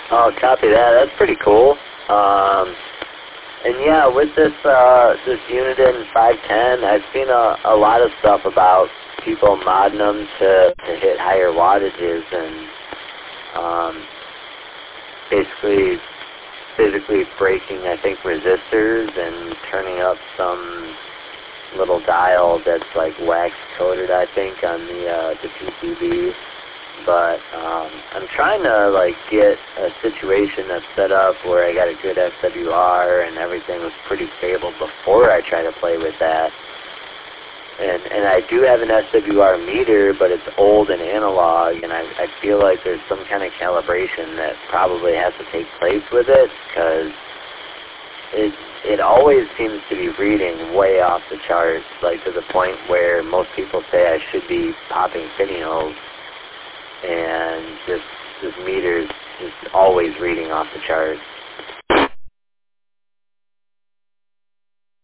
Oh, copy that. That's pretty cool. And yeah, with this this Uniden 510, I've seen a lot of stuff about people modding them to hit higher wattages and basically physically breaking, I think, resistors and turning up some little dial that's like wax coated, I think, on the PCB. But I'm trying to like get a situation that's set up where I got a good SWR and everything was pretty stable before I try to play with that. And I do have an SWR meter, but it's old and analog, and I feel like there's some kind of calibration that probably has to take place with it, because it always seems to be reading way off the charts, like to the point where most people say I should be popping finials, and this meter is just always reading off the charts.